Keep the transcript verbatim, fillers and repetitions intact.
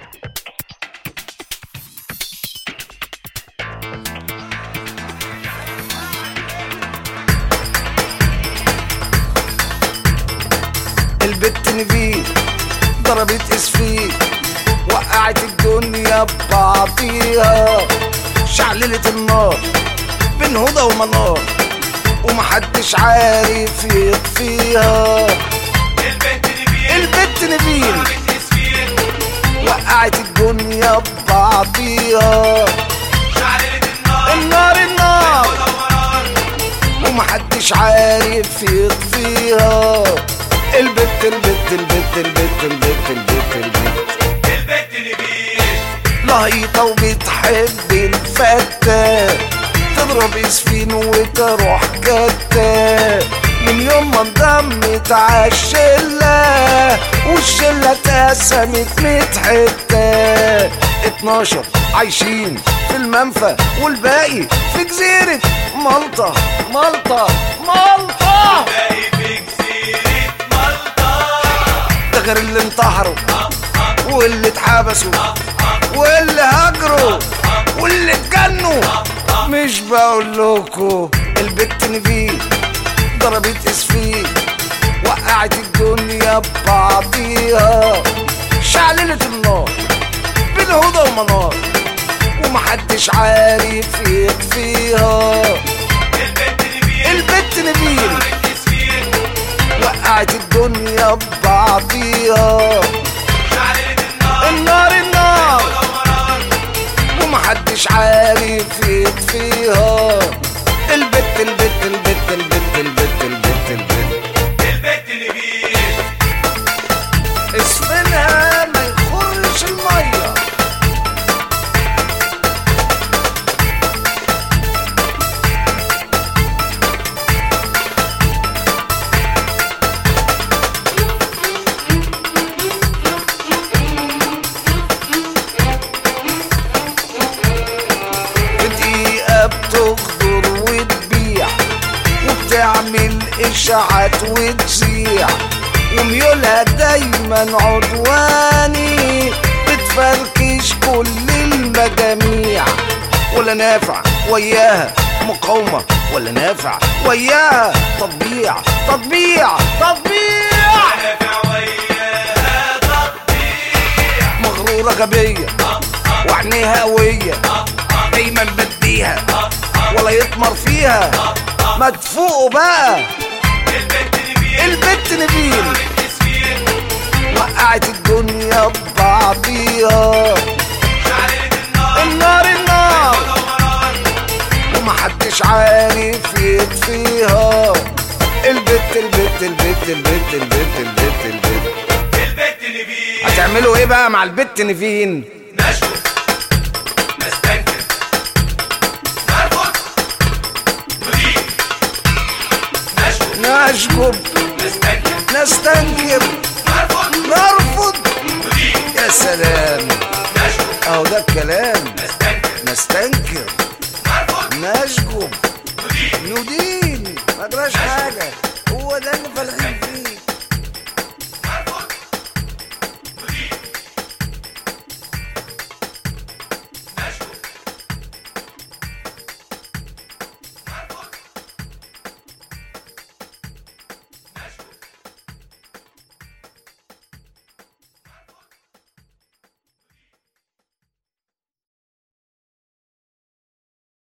البت نبيل ضربت اسفين، وقعت الدنيا ببعضيها، شعللت النار بين هدى ومنار، ومحدش عارف يطفيها. البت نبيل البت نبيل ضربت اسفين، وقعت الدنيا ببعضيها، شعللت النار النار النار هدى ومنار، ومحدش عارف يطفيها. البت البت البت البت البت البت البت البت نبيل لهيطة وبتحب الفتة، تضرب اسفين وتروح كتة، من يوم ما انضمت عالشلة والشلة اتقسمت ميت حتة. اتناشر عايشين في المنفى والباقي في جزيرة مالطا مالطا مالطا. باقي في جزيرة مالطا، ده غير اللي انتحروا واللي اتحبسوا واللي هاجروا واللي اتجنوا. مش بقول لكم البت نبيل ضربت اسفين، وقعت الدنيا ببعضيها، شعللت النار بين هدى ومنار، ومحدش عارف يطفيها. البت نبيل البت نبيل ضربت اسفين، وقعت الدنيا ببعضيها، شعللت النار النار النار هدى ومنار، ومحدش عارف يطفيها. البت البت البت البت البت البت البت البت نبيل اسمها ما يخرش المية. بدقيقة بتغدر وتبيع، وبتعمل اشاعات وتذيع، وميولها دايما عدواني، بتفركش كل المجاميع، ولا نافع وياها مقاومة، ولا نافع وياها تطبيع تطبيع تطبيع. نافع وياها تطبيع، مغرورة غبية وعينيها قوية، دايما بديها ولا يطمر فيها. ما تفوقوا بقى. البت نبيل البت نبيل ضربت اسفين، وقعت الدنيا ببعضيها، شعللت النار النار النار هدى ومنار، ومحدش عارف يطفيها. البت البت البت البت البت البت البت البت نبيل هتعملوا ايه بقى مع البت نيفين؟ نشكر، نستنكر، نرفض، نريد. نشكر، نشجب نستنكر، نستنكر نرفض، نرفض. نريد. يا سلام، نشكر، اهو ده الكلام. نستنكر، نستنكر نرفض، نشجب نريد. ندين، ما جراش حاجة، هو ده اللي فالحين